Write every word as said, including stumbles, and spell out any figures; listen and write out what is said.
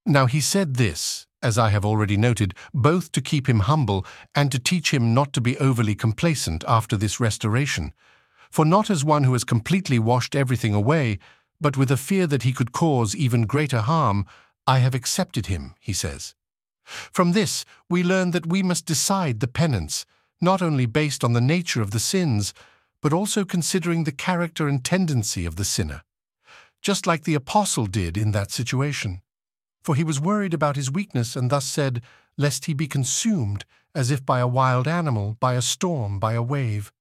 Now he said this, as I have already noted, both to keep him humble and to teach him not to be overly complacent after this restoration. For not as one who has completely washed everything away, but with a fear that he could cause even greater harm, I have accepted him, he says. From this, we learn that we must decide the penance, not only based on the nature of the sins, but also considering the character and tendency of the sinner, just like the apostle did in that situation. For he was worried about his weakness and thus said, lest he be consumed, as if by a wild animal, by a storm, by a wave.